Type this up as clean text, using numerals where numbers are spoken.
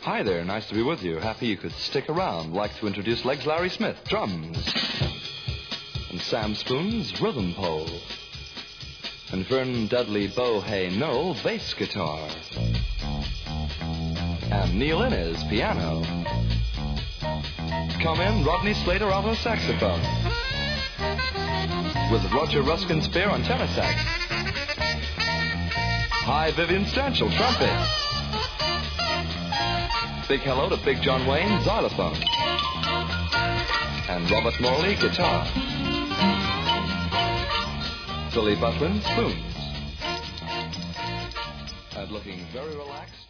Hi there, nice to be with you. Happy you could stick around. Like to introduce Legs Larry Smith, drums. And Sam Spoon's rhythm pole. And Vern Dudley Bohay Knoll, bass guitar. And Neil Innes, piano. Come in, Rodney Slater, alto saxophone. With Roger Ruskin-Spear on tenor sax. Hi, Vivian Stanchel, trumpet. Big hello to Big John Wayne, xylophone. And Robert Morley, guitar. Billy Butlin, spoons. And looking very relaxed.